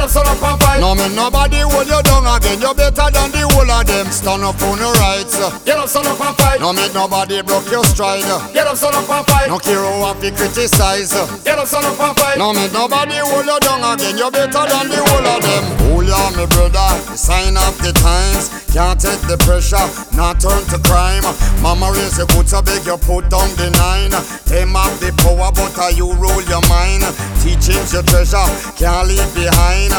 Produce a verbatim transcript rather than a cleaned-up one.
up, stand up and fight. No make nobody hold you down again. You better than the whole of them. Stand up on your rights. Get up, stand up and fight. No make nobody broke your stride. Get up, stand up and fight. No care who have to criticize. Get up, stand up and fight. No make nobody hold you down again. You better than the whole of them. Hold ya, me brother, the sign of the times. Can't take the pressure, not turn to crime. Mama raise your good, so beg you put down the nine. Them have the power, but uh, you rule your mind. Teachings your treasure, can't leave behind.